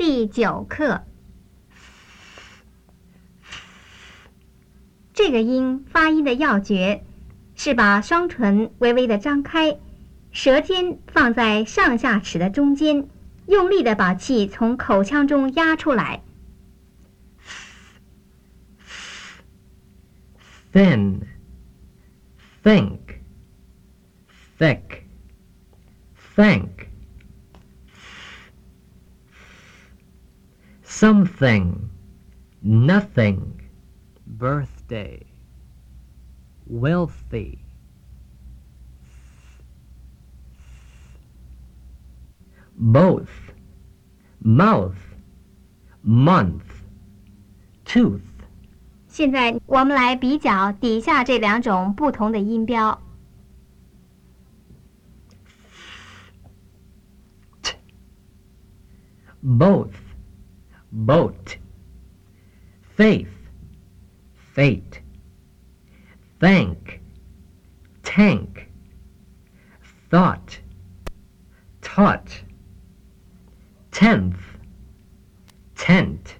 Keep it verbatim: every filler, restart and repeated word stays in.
第九课。这个音发音的要诀是把双唇微微的张开，舌尖放在上下齿的中间，用力的把气从口腔中压出来。 Thin, think, thick, thank. Something, nothing, birthday, wealthy. Both, mouth, month, tooth. 现在我们来比较底下这两种不同的音标。 T, both, boat, faith, fate, thank, tank, thought, taught, tenth, tent.